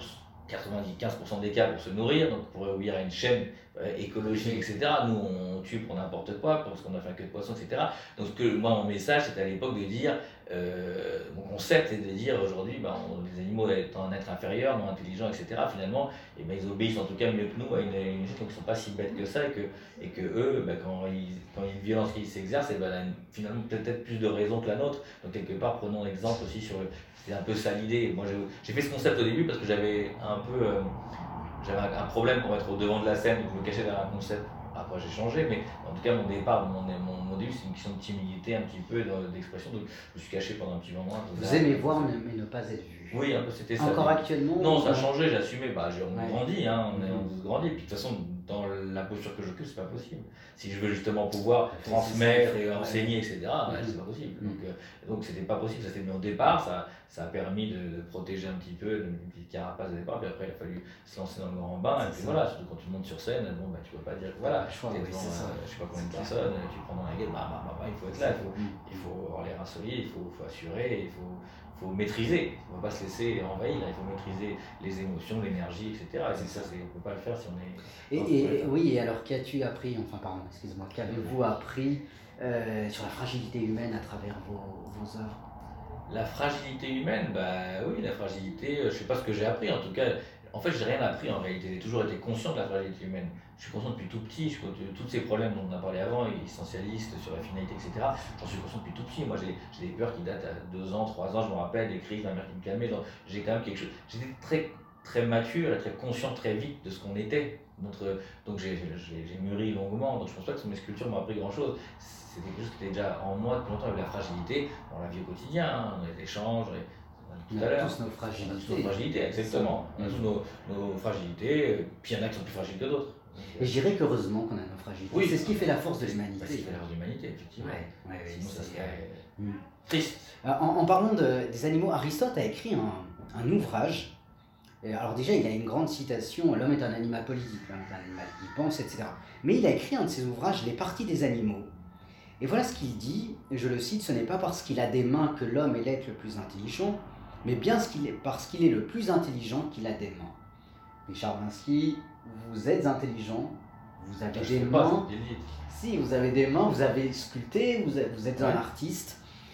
quatre-vingt-dix quinze pour cent des cas pour se nourrir, donc pour obéir à une chaîne euh, écologique, et cetera. Nous, on tue pour n'importe quoi, parce qu'on a fait un queue de poisson, et cetera. Donc, ce que, moi, mon message, c'était à l'époque de dire, euh, mon concept est de dire aujourd'hui, ben, on- les animaux étant un être inférieur, non intelligent, et cetera. Finalement, et ben, ils obéissent en tout cas mieux que nous à une, une échelle, donc ils ne sont pas si bêtes que ça, et que, et que eux, ben, quand, ils, quand il y a une violence qui s'exerce, et ben, elle a une- finalement peut-être plus de raison que la nôtre. Donc, quelque part, prenons l'exemple aussi sur le. C'était un peu ça l'idée. Moi, j'ai j'ai fait ce concept au début parce que j'avais un peu. euh, j'avais un, un problème pour être au devant de la scène, donc je me cachais derrière un concept. Après, j'ai changé, mais en tout cas, mon départ, mon, mon, mon début, c'est une question de timidité, un petit peu de- d'expression. Donc, je me suis caché pendant un petit moment. Vous Là, aimez voir mais ne pas être vu. oui, un peu, c'était ça. Encore Mais- actuellement Non, ça a ou- changé, j'ai assumé. Bah, j'ai- on Ouais. grandit, hein, on, est, Mhm. on se grandit. Puis de toute façon, dans la posture que j'occupe, c'est pas possible. Si je veux justement pouvoir C'est transmettre ça, et ouais. enseigner, et cetera, ouais, Mhm. c'est pas possible. Mhm. Donc, euh, donc c'était pas possible. Ça s'est mis au départ, ça, ça a permis de, de protéger un petit peu, de une petite carapace au départ. Puis après, il a fallu se lancer dans le grand bain. Et puis C'est ça. voilà, surtout quand tu montes sur scène, bon, bah, tu peux pas dire que voilà, Le choix, t'es oui, devant, c'est ça. euh, je sais pas combien de C'est personnes, tu prends dans la gueule, bah, bah, bah, bah, il faut être là, il faut, Mhm. il faut avoir l'air insolite, il faut, faut assurer, il faut, faut maîtriser. On ne va pas se laisser envahir, il faut maîtriser les émotions, l'énergie, et cetera. Et c'est ça, c'est- on ne peut pas le faire si on est. Et, dans ce et- projet-là. oui, et alors qu'as-tu appris, enfin pardon, excuse-moi, qu'avez-vous appris euh, sur la fragilité humaine à travers vos, vos œuvres? La fragilité humaine, bah oui, la fragilité, euh, je sais pas ce que j'ai appris, en tout cas, en fait, j'ai rien appris en réalité, j'ai toujours été conscient de la fragilité humaine. Je suis conscient depuis tout petit, je suis conscient de tous ces problèmes dont on a parlé avant, essentialistes sur la finalité, et cetera. J'en suis conscient depuis tout petit. Moi, j'ai j'ai des peurs qui datent à deux ans, trois ans, je me rappelle, des crises, ma mère qui me calmait. donc J'ai quand même quelque chose. J'étais très, très mature et très conscient très vite de ce qu'on était. Notre, donc j'ai j'ai- j'ai mûri longuement, donc je pense pas que mes sculptures m'ont appris grand chose. C'était quelque chose qui était déjà en moi depuis longtemps, avec la fragilité, dans la vie au quotidien, hein, dans les échanges, on a dit On tout à a l'heure. tous nos On a tous fragilités. nos fragilités, exactement. On a tous nos, nos fragilités, euh, puis il y en a qui sont plus fragiles que d'autres. Donc, Et je dirais qu'heureusement qu'on a nos fragilités. Oui. C'est ce qui fait la force de bah, l'humanité. c'est ce qui fait la force de l'humanité, effectivement. Ouais, ouais, ouais, Sinon, ça c'est- serait Mm. triste. Euh, En, en parlant de- des animaux, Aristote a écrit un, un ouvrage. Et alors déjà, il a une grande citation, l'homme est un animal politique, l'homme est un animal qui pense, et cetera. Mais il a écrit un de ses ouvrages, Les parties des animaux. Et voilà ce qu'il dit, et je le cite, ce n'est pas parce qu'il a des mains que l'homme est l'être le plus intelligent, mais bien ce qu'il est, parce qu'il est le plus intelligent qu'il a des mains. Richard Minsky, vous êtes intelligent, vous avez Je des sais pas, mains. c'est David. Si, vous avez des mains, vous avez sculpté, vous êtes, vous êtes un Ouais. artiste.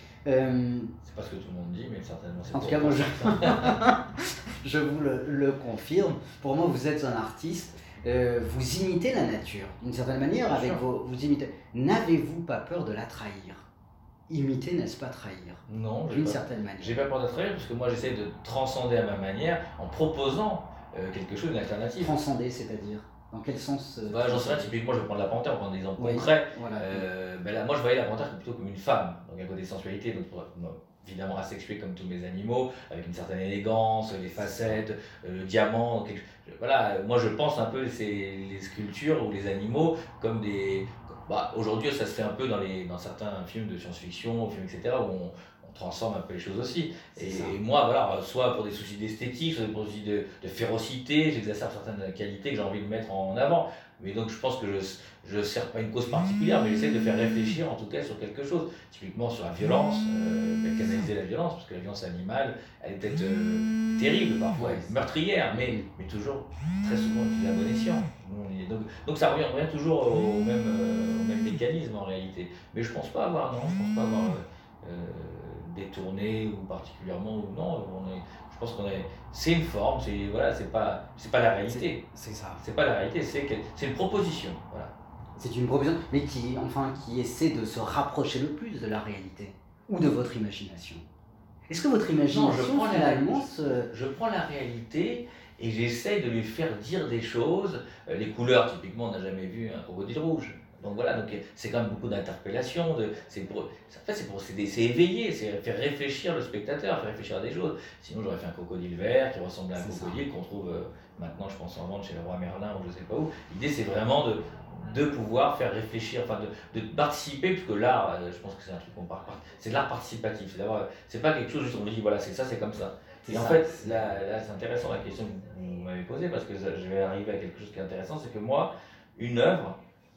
Euh, C'est pas ce que tout le monde dit, mais certainement c'est en tout pour cas, moi, toi. je, je vous le, le confirme. Pour moi, vous êtes un artiste. Euh, vous imitez la nature, d'une certaine manière, Bien avec sûr. vos, vous imitez. N'avez-vous pas peur de la trahir? Imiter, n'est-ce pas trahir? Non, j'ai D'une pas, certaine manière. j'ai pas peur d'être trahir, parce que moi j'essaie de transcender à ma manière en proposant euh, quelque chose d'alternatif. Transcender, c'est-à-dire dans quel sens euh, Bah, j'en sais rien, typiquement je vais prendre la panthère, on prend des exemples Oui, concrets. voilà. Euh, ben là, moi je voyais la panthère plutôt comme une femme, donc un côté sensualité, donc pour- bon, évidemment asexuée comme tous mes animaux, avec une certaine élégance, les facettes, euh, le diamant. quelque- voilà, euh, moi je pense un peu ces, les sculptures ou les animaux comme des. Bah, aujourd'hui ça se fait un peu dans, les, dans certains films de science-fiction, films, et cetera, où on, on transforme un peu les choses aussi. C'est Et, ça. et moi, voilà, soit pour des soucis d'esthétique, soit pour des soucis de, de férocité, j'exacerbe certaines qualités que j'ai envie de mettre en avant. Mais donc je pense que je ne sers pas une cause particulière, mais j'essaie de faire réfléchir en tout cas sur quelque chose. Typiquement sur la violence, euh, ben, canaliser la violence, parce que la violence animale, elle est peut-être euh, terrible parfois, elle est meurtrière, mais, mais toujours très souvent utilisée à bon escient. Nous, on est- Donc, donc ça revient, on revient toujours au même, euh, au même mécanisme en réalité. Mais je pense pas avoir, non, je pense pas avoir euh, euh, détourné ou particulièrement, ou non, on est, je pense qu'on est, c'est une forme, c'est voilà, c'est pas, c'est pas la réalité. C'est ça. C'est pas la réalité, c'est que- c'est une proposition. Voilà. C'est une proposition, mais qui, enfin, qui essaie de se rapprocher le plus de la réalité ou de votre imagination. Est-ce que votre imagination, Non, je prends la finalement, réalité. se... Je prends la réalité et j'essaie de lui faire dire des choses. Euh, les couleurs, typiquement, on n'a jamais vu un crocodile rouge. Donc voilà, donc euh, c'est quand même beaucoup d'interpellations. De, c'est pour, en fait, c'est pour, c'est des- c'est éveiller, c'est faire réfléchir le spectateur, faire réfléchir à des choses. Sinon, j'aurais fait un crocodile vert qui ressemble à un C'est crocodile qu'on trouve euh, maintenant, je pense, en vente chez le roi Merlin ou je sais pas où. L'idée, c'est vraiment de, de pouvoir faire réfléchir, enfin de, de participer, puisque l'art, euh, je pense que c'est un truc qu'on parle, c'est de l'art participatif. C'est d'avoir, c'est pas quelque chose juste on me dit voilà, c'est ça, c'est comme ça. C'est Et en ça. fait, là, là, c'est intéressant la question que vous m'avez posée parce que ça- je vais arriver à quelque chose qui est intéressant, c'est que moi, une œuvre,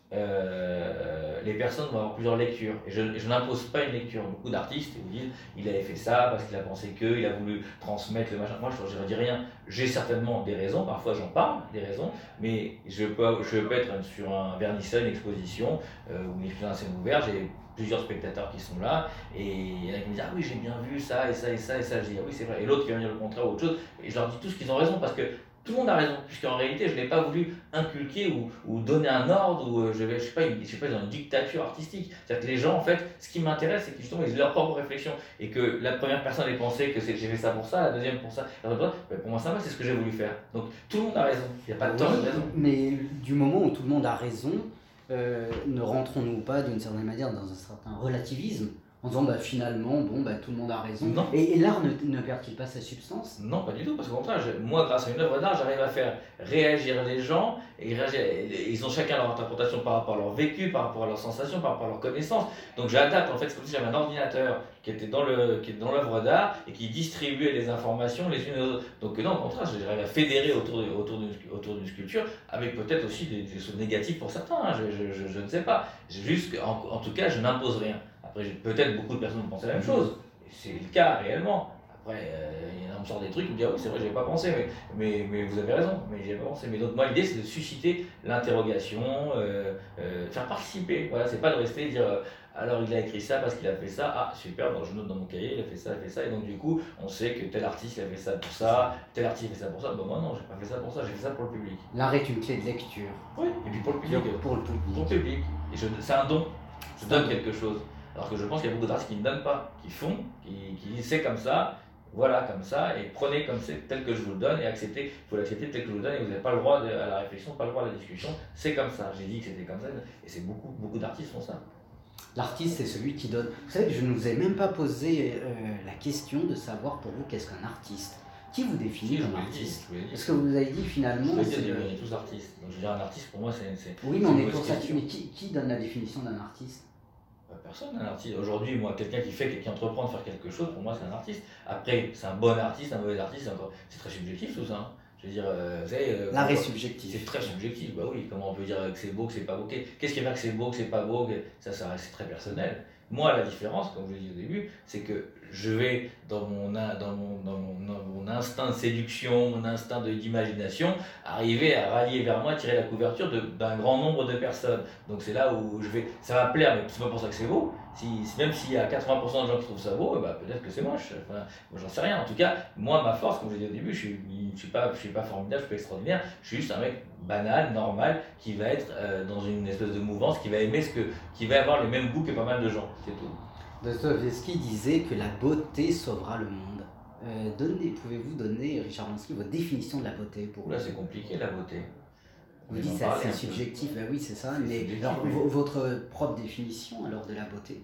euh, les personnes vont avoir plusieurs lectures. Et je, je n'impose pas une lecture. Beaucoup d'artistes vous disent il avait fait ça parce qu'il a pensé que, il a voulu transmettre le machin. Moi, je ne dis rien. J'ai certainement des raisons, parfois j'en parle, des raisons, mais je peux, je peux être sur un vernissage, une exposition, euh, ou une exposition à scène ouverte, j'ai plusieurs spectateurs qui sont là, et il y en a qui me disent ah oui, j'ai bien vu ça, et ça, et ça, et ça. Je dis ah oui, c'est vrai. Et l'autre qui va me dire le contraire ou autre chose, et je leur dis tous qu'ils ont raison parce que tout le monde a raison, puisqu'en réalité, je n'ai pas voulu inculquer ou, ou donner un ordre, ou euh, je ne je sais pas, une- je sais pas, dans une dictature artistique. C'est-à-dire que les gens, en fait, ce qui m'intéresse, c'est qu'ils justement, ils aient leur propre réflexion, et que la première personne ait pensé que c'est- j'ai fait ça pour ça, la deuxième pour ça, la troisième pour ça. Ben, pour moi, ça va, c'est ce que j'ai voulu faire. Donc, tout le monde a raison, il n'y a pas de tort Oui, de raison. mais du moment où tout le monde a raison, euh, ne rentrons-nous pas d'une certaine manière dans un certain relativisme en disant bah, finalement, bon, bah, tout le monde a raison. Non. Et, et l'art ne, ne perd-il pas sa substance? Non, pas du tout, parce qu'au contraire, je- moi, grâce à une œuvre d'art, j'arrive à faire réagir les gens, et réagir- et ils ont chacun leur interprétation par rapport à leur vécu, par rapport à leurs sensations, par rapport à leurs connaissances. Donc j'adapte, en fait, c'est comme si j'avais un ordinateur qui était dans le, qui est dans l'œuvre d'art et qui distribuait les informations les unes aux autres. Donc non, au contraire, j'arrive à fédérer autour, de- autour d'une autour d'une sculpture, avec peut-être aussi des, des choses négatives pour certains, hein, je, je, je, je ne sais pas. J'ai juste, que- en, en tout cas, je n'impose rien. Après, j'ai- peut-être beaucoup de personnes pensent la même chose, et c'est le cas réellement. Après, euh, il y en a, on me sort des trucs, il me dit ah oui, c'est vrai, j'y avais pas pensé, mais, mais, mais vous avez raison, mais j'y avais pas pensé. Mais donc, moi, l'idée, c'est de susciter l'interrogation, euh, euh, faire participer. Voilà, c'est pas de rester et dire euh, alors il a écrit ça parce qu'il a fait ça, ah super, donc je note dans mon cahier, il a fait ça, il a fait ça, et donc du coup, on sait que tel artiste il a fait ça pour ça, tel artiste a fait ça pour ça. Bon, moi non, j'ai pas fait ça pour ça, j'ai fait ça pour le public. L'art est une clé de lecture. Oui, et puis pour le public. Pour le public. Pour le public. Et je- c'est un don. Je donne quelque chose. Alors que je pense qu'il y a beaucoup d'artistes qui ne donnent pas, qui font, qui, qui disent c'est comme ça, voilà comme ça, et prenez comme c'est tel que je vous le donne, et acceptez, il faut l'accepter tel que je vous le donne, et vous n'avez pas le droit de- à la réflexion, pas le droit à la discussion, c'est comme ça. J'ai dit que c'était comme ça, et c'est beaucoup, beaucoup d'artistes font ça. L'artiste, c'est celui qui donne. Vous savez que je ne vous ai même pas posé euh, la question de savoir pour vous qu'est-ce qu'un artiste. Qui vous définit Si, je comme vous l'ai dit, artiste? je vous l'ai dit. Parce que vous avez dit finalement. Je veux c'est dire, le- on est tous artistes. Donc je veux dire, un artiste pour moi, c'est. c'est- Oui, mais c'est on une est grosse pour ça. question. Mais qui, qui donne la définition d'un artiste? Bah, personne, un artiste. Aujourd'hui, moi, quelqu'un qui fait, qui entreprend de faire quelque chose, pour moi, c'est un artiste. Après, c'est un bon artiste, un mauvais artiste, c'est encore. C'est très subjectif tout ça. Hein. Je veux dire, euh, vous savez. euh, L'art est pourquoi- subjectif. C'est très subjectif, bah oui. Comment on peut dire que c'est beau, que c'est pas beau? Qu'est-ce qui fait que c'est beau, que c'est pas beau? que- Ça, ça reste très personnel. Moi, la différence, comme je l'ai dit au début, c'est que je vais dans mon, in- dans mon, dans mon, dans mon instinct de séduction, mon instinct de- d'imagination, arriver à rallier vers moi, tirer la couverture de- d'un grand nombre de personnes. Donc c'est là où je vais. Ça va plaire, mais c'est pas pour ça que c'est beau. Si, si- même s'il y a quatre-vingts pour cent de gens qui trouvent ça beau, eh ben, peut-être que c'est moche. Enfin, moi, j'en sais rien. En tout cas, moi, ma force, comme je l'ai dit au début, je suis, je suis pas, je suis pas formidable, je suis pas extraordinaire. Je suis juste un mec banal, normal, qui va être euh, dans une espèce de mouvance, qui va aimer ce que, qui va avoir le même goût que pas mal de gens. C'est tout. Dostoevsky disait que la beauté sauvera le monde. Euh, donnez, pouvez-vous donner, Richard Lansky, votre définition de la beauté pour Là, c'est compliqué la beauté. On Vous vient dites d'en c'est parler assez un peu. subjectif, ben oui c'est ça, C'est mais subjectif, alors, oui. vo- votre propre définition alors de la beauté?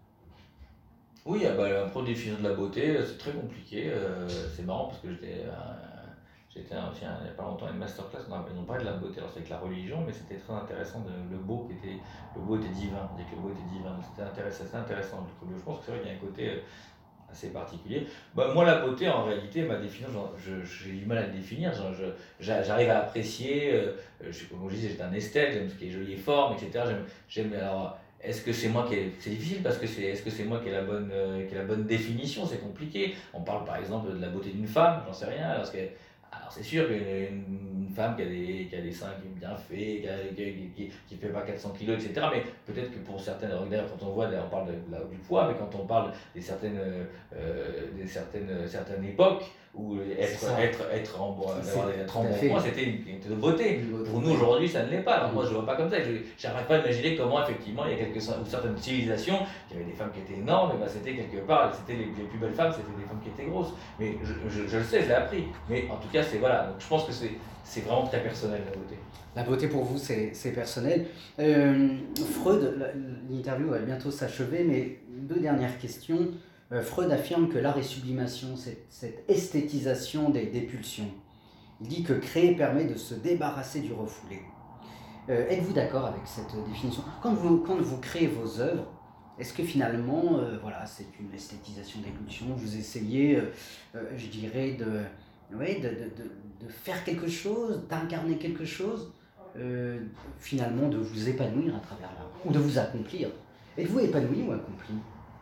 Oui, ah bah, la pro définition de la beauté, euh, c'est très compliqué. euh, c'est marrant parce que j'étais euh, j'étais un- aussi un- il n'y a pas longtemps à une masterclass, on a- ils ont parlé de la beauté, alors c'est avec la religion, mais c'était très intéressant, de, le beau qui était, le beau était divin, on dit que le beau était divin, donc c'était intéressant, c'est intéressant. Je je pense que c'est vrai qu'il y a un côté euh, assez particulier. Bah, moi, la beauté, en réalité, ma définition, genre, je- j'ai du mal à le définir, genre, je- j'a- j'arrive à apprécier, euh, je, comme je disais, j'étais un esthète, j'aime ce qui est joli et forme, et cetera. J'aime, j'aime alors. Est-ce que c'est moi qui ai... C'est difficile parce que c'est... Est-ce que c'est moi qui ai la bonne, euh, qui ai la bonne définition? C'est compliqué. On parle par exemple de la beauté d'une femme, j'en sais rien. Parce que... Alors c'est sûr qu'une une femme qui a, des, qui a des seins bien faits, qui ne qui, qui, qui fait pas quatre cents kilos, et cetera. Mais peut-être que pour certaines... D'ailleurs, quand on voit, d'ailleurs, on parle de, la- du poids, mais quand on parle des certaines, euh, des certaines, certaines époques où être, ça. être, être en, bon, C'est- avoir des- être en tout à bon fait. poids, c'était une, une de beauté. Une beauté. Pour nous aujourd'hui, ça ne l'est pas. Alors Mm. moi, je ne vois pas comme ça. Je n'arrive pas à imaginer comment, effectivement, il y a quelques, ou certaines civilisations, il y avait des femmes qui étaient énormes, et ben, c'était quelque part, c'était les, les plus belles femmes, c'était des femmes qui étaient grosses. Mais je, je, je le sais, je l'ai appris. Mais en tout cas, c'est voilà. Donc je pense que c'est c'est vraiment très personnel la beauté. La beauté pour vous, c'est c'est personnel. Euh, Freud, la- l'interview va bientôt s'achever, mais deux dernières questions. Euh, Freud affirme que l'art est sublimation, cette, cette esthétisation des, des pulsions. Il dit que créer permet de se débarrasser du refoulé. Euh, Êtes-vous d'accord avec cette définition? Quand vous, quand vous créez vos œuvres, est-ce que finalement, euh, voilà, c'est une esthétisation des pulsions? Vous essayez, euh, euh, je dirais, de, ouais, de, de, de, de faire quelque chose, d'incarner quelque chose? euh, finalement de vous épanouir à travers l'art, ou de vous accomplir. Êtes-vous épanoui ou accompli?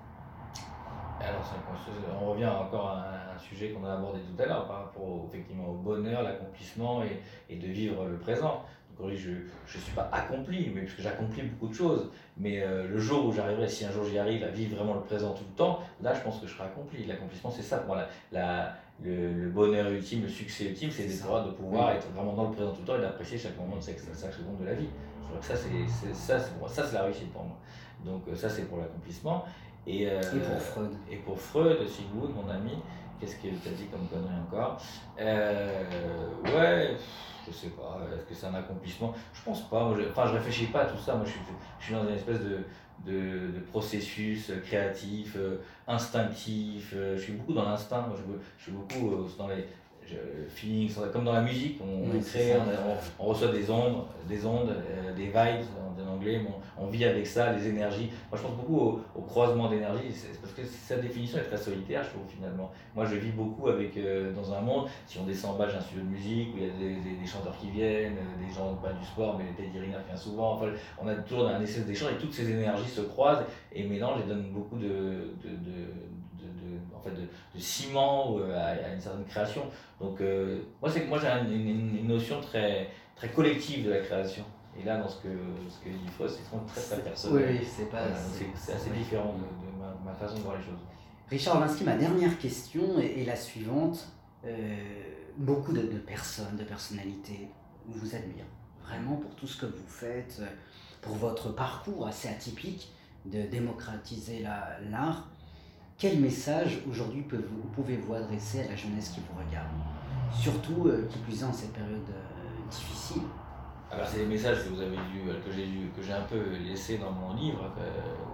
Alors, on revient encore à un sujet qu'on a abordé tout à l'heure par rapport au, effectivement, au bonheur, l'accomplissement et, et de vivre le présent. Donc, oui, je ne suis pas accompli, mais parce que j'accomplis beaucoup de choses. Mais euh, le jour où j'arriverai, si un jour j'y arrive à vivre vraiment le présent tout le temps, là, je pense que je serai accompli. L'accomplissement, c'est ça pour moi. La, la, le, le bonheur ultime, le succès ultime, c'est de pouvoir oui. être vraiment dans le présent tout le temps et d'apprécier chaque moment de chaque, chaque seconde de la vie. Je crois que ça, c'est ça, c'est pour, ça, c'est la réussite pour moi. Donc, ça, c'est pour l'accomplissement. Et, euh, et pour Freud. Et pour Freud, Sigmund, mon ami, qu'est-ce qu'il t'a dit comme connerie encore? euh, Ouais, je sais pas, est-ce que c'est un accomplissement? Je pense pas, moi, je, enfin je réfléchis pas à tout ça, moi je suis, je suis dans une espèce de, de, de processus créatif, euh, instinctif, euh, je suis beaucoup dans l'instinct, moi je, je suis beaucoup euh, dans les... feeling, comme dans la musique, on, oui, crée, on, on, on reçoit des ondes, des ondes, euh, des vibes en anglais, on, on vit avec ça, les énergies. Moi je pense beaucoup au, au croisement d'énergie, parce que sa définition est très solitaire, je trouve finalement. Moi je vis beaucoup avec, euh, dans un monde, si on descend en bas, j'ai un studio de musique, où il y a des, des, des chanteurs qui viennent, des gens pas du sport, mais Teddy Riner vient souvent, enfin, on a toujours un essai d'échange et toutes ces énergies se croisent et mélangent et donnent beaucoup de, de, de De, de, en fait de, de ciment à, à une certaine création. Donc euh, moi, c'est, moi j'ai une, une, une notion très, très collective de la création. Et là, dans ce que, ce que dit Freud, c'est très très personnel. Oui, c'est pas. Voilà, c'est, c'est assez oui. différent de, de ma, ma façon de voir les choses. Richard Orlinski, ma dernière question est, est la suivante. Euh, beaucoup de, de personnes, de personnalités vous admirent vraiment pour tout ce que vous faites, pour votre parcours assez atypique de démocratiser la, l'art. Quel message aujourd'hui pouvez-vous adresser à la jeunesse qui vous regarde? Surtout, euh, qui plus est en cette période euh, difficile. Alors c'est les messages que vous avez lu, que j'ai lu, que j'ai un peu laissé dans mon livre, que,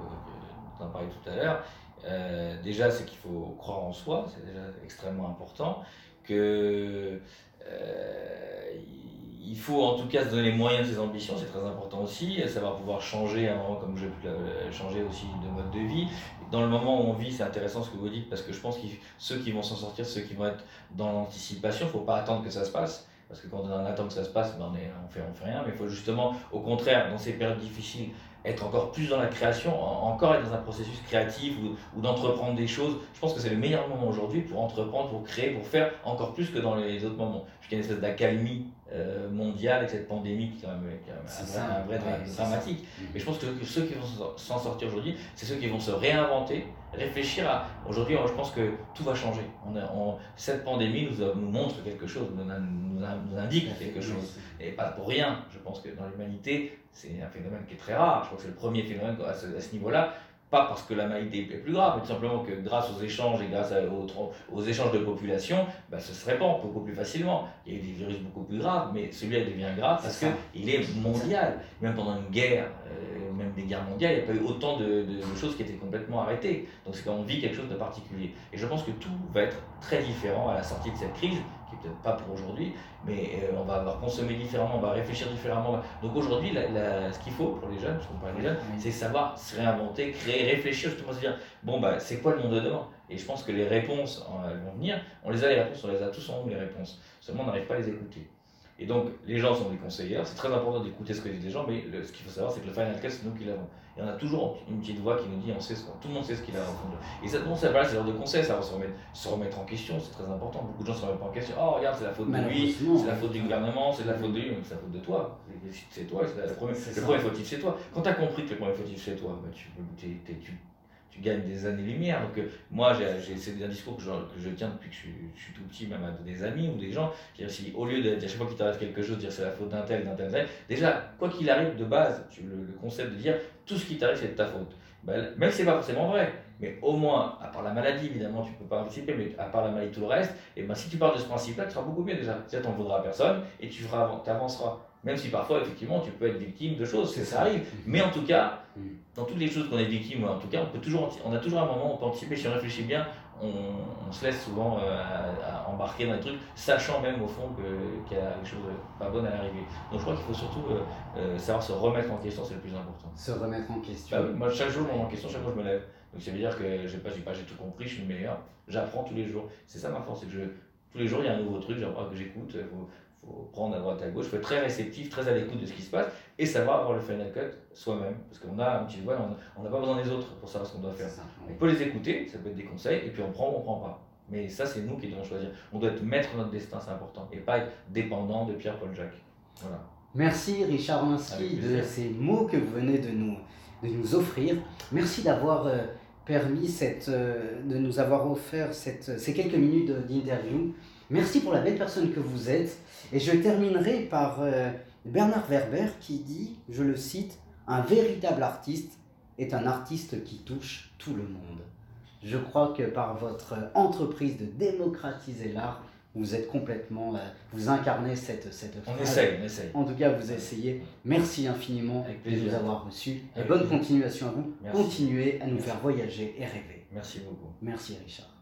que t'en parlais tout à l'heure. Euh, déjà, c'est qu'il faut croire en soi, c'est déjà extrêmement important. Que euh, il faut en tout cas se donner les moyens de ses ambitions, c'est très important aussi, et savoir pouvoir changer à un moment comme j'ai pu changer aussi de mode de vie. Dans le moment où on vit, c'est intéressant ce que vous dites, parce que je pense que ceux qui vont s'en sortir, ceux qui vont être dans l'anticipation, il ne faut pas attendre que ça se passe, parce que quand on attend que ça se passe, ben on, est, on, fait, on fait rien, mais il faut justement, au contraire, dans ces périodes difficiles, être encore plus dans la création, encore être dans un processus créatif ou, ou d'entreprendre des choses. Je pense que c'est le meilleur moment aujourd'hui pour entreprendre, pour créer, pour faire encore plus que dans les autres moments. Je qu'il y a une espèce d'accalmie euh, mondiale avec cette pandémie qui est quand même, qui est quand même un, un vrai ouais, dramatique. Mais je pense que, que ceux qui vont s'en sortir aujourd'hui, c'est ceux qui vont se réinventer, réfléchir à... Aujourd'hui, je pense que tout va changer. On a, on, cette pandémie nous, nous montre quelque chose, nous, nous, nous indique quelque chose. Et pas pour rien. Je pense que dans l'humanité, c'est un phénomène qui est très rare. Je crois que c'est le premier phénomène à ce, à ce niveau-là. Pas parce que la maladie est plus grave, mais tout simplement que grâce aux échanges et grâce à, aux, aux échanges de population, bah, ça se répand beaucoup plus facilement. Il y a eu des virus beaucoup plus graves, mais celui-là devient grave parce qu'il est mondial. Même pendant une guerre, euh, même des guerres mondiales, il n'y a pas eu autant de, de, de choses qui étaient complètement arrêtées. Donc c'est quand on vit quelque chose de particulier. Et je pense que tout va être très différent à la sortie de cette crise, qui est peut-être pas pour aujourd'hui, mais euh, on va avoir consommé différemment, on va réfléchir différemment. Donc aujourd'hui, la, la, ce qu'il faut pour les jeunes, parce qu'on parle des jeunes, c'est savoir se réinventer, créer, réfléchir, justement se dire, bon bah c'est quoi le monde de demain? Et je pense que les réponses, elles vont venir, on les a les réponses, on les a tous en nous les réponses, seulement on n'arrive pas à les écouter. Et donc les gens sont des conseillers, c'est très important d'écouter ce que disent les gens, mais le, ce qu'il faut savoir c'est que le final cut c'est nous qui l'avons. Et on a toujours une petite voix qui nous dit, on sait ce qu'on, tout le monde sait ce qu'il a au fond. Et ça, bon, ça, voilà, c'est l'heure de conseil, ça va se remettre, se remettre en question, c'est très important. Beaucoup de gens se remettent pas en question. Oh, regarde, c'est la faute de lui, c'est la faute du gouvernement, c'est la faute de lui, mais c'est la faute de toi. C'est toi, c'est la, la première, c'est le premier fautif, c'est toi. Quand tu as compris que le premier fautif, c'est toi, bah, tu, t'es, t'es, tu, tu gagnes des années-lumière. Donc, euh, moi, j'ai, j'ai, c'est un discours que je, que je tiens depuis que je suis, je suis tout petit, même à des amis ou des gens. Je veux dire, si, au lieu de dire chaque fois qu'il t'arrive quelque chose, dire c'est la faute d'un tel, d'un tel, d'un tel, déjà, quoi qu'il arrive de base, tu, le, le concept de dire tout ce qui t'arrive, c'est de ta faute. Ben, même si c'est pas forcément vrai, mais au moins, à part la maladie, évidemment, tu peux pas anticiper, mais à part la maladie, tout le reste, et ben, si tu pars de ce principe-là, tu seras beaucoup mieux déjà. Tu n'en voudras à personne et tu avanceras. Même si parfois, effectivement, tu peux être victime de choses, c'est ça arrive. Mais en tout cas, dans toutes les choses qu'on est victime, en tout cas, on, peut toujours, on a toujours un moment où on peut anticiper. Si on réfléchit bien, on, on se laisse souvent euh, à, à embarquer dans des trucs, sachant même au fond que, qu'il y a quelque chose de pas bonne à l'arrivée. Donc je crois qu'il faut surtout euh, euh, savoir se remettre en question, c'est le plus important. Se remettre en question. Bah, moi, chaque jour, je me remets en question, chaque fois je me lève. Donc ça veut dire que j'ai pas, j'ai pas j'ai tout compris, je suis le meilleur. J'apprends tous les jours. C'est ça ma force, c'est que je, tous les jours il y a un nouveau truc, j'apprends, que j'écoute. Faut, faut prendre à droite à gauche, il faut être très réceptif, très à l'écoute de ce qui se passe et savoir avoir le final cut soi-même. Parce qu'on a, tu vois, on n'a pas besoin des autres pour savoir ce qu'on doit faire. Ça, On oui. peut les écouter, ça peut être des conseils, et puis on prend ou on prend pas. Mais ça, c'est nous qui devons choisir. On doit être maître de notre destin, c'est important, et pas être dépendant de Pierre-Paul Jacques. Voilà. Merci Richard Linsky de ces mots que vous venez de nous, de nous offrir. Merci d'avoir euh, permis cette, euh, de nous avoir offert cette, ces quelques minutes d'interview. Merci pour la belle personne que vous êtes. Et je terminerai par euh, Bernard Werber qui dit, je le cite, « Un véritable artiste est un artiste qui touche tout le monde ». Je crois que par votre entreprise de démocratiser l'art, vous êtes complètement, euh, vous incarnez cette, cette On phrase. essaye, on essaye. En tout cas, vous essayez. Merci infiniment Avec de plaisir. nous avoir reçus. Et Avec bonne plaisir. continuation à vous. Merci. Continuez à nous Merci. faire voyager et rêver. Merci beaucoup. Merci Richard.